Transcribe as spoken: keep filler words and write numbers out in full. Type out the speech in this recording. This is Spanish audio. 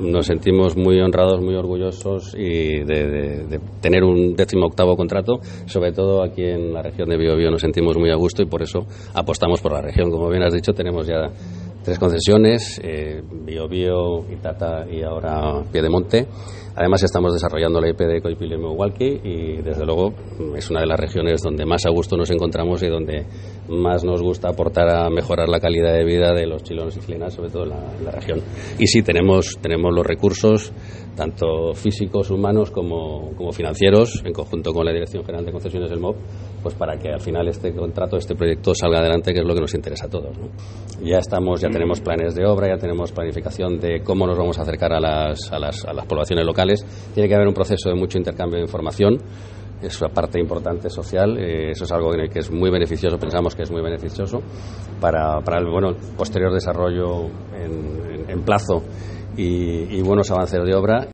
nos sentimos muy honrados, muy orgullosos y de, de, de tener un décimo octavo contrato, sobre todo aquí en la región de Biobío nos sentimos muy a gusto y por eso apostamos por la región. Como bien has dicho, tenemos ya tres concesiones, eh, Biobío, Itata y ahora Piedemonte. Además estamos desarrollando la I P de Coipile-Meuwalki y desde luego es una de las regiones donde más a gusto nos encontramos y donde más nos gusta aportar a mejorar la calidad de vida de los chilenos y chilenas, sobre todo en la, en la región. Y sí, tenemos, tenemos los recursos, tanto físicos, humanos como, como financieros, en conjunto con la Dirección General de Concesiones del M O V, pues para que al final este contrato, este proyecto salga adelante, que es lo que nos interesa a todos, ¿no? Ya estamos, ya tenemos planes de obra, ya tenemos planificación de cómo nos vamos a acercar a las, a las, a las poblaciones locales. Tiene que haber un proceso de mucho intercambio de información. Es una parte importante social, eh, eso es algo que es muy beneficioso, pensamos que es muy beneficioso para, para el bueno, posterior desarrollo en, en, en plazo y, y buenos avances de obra.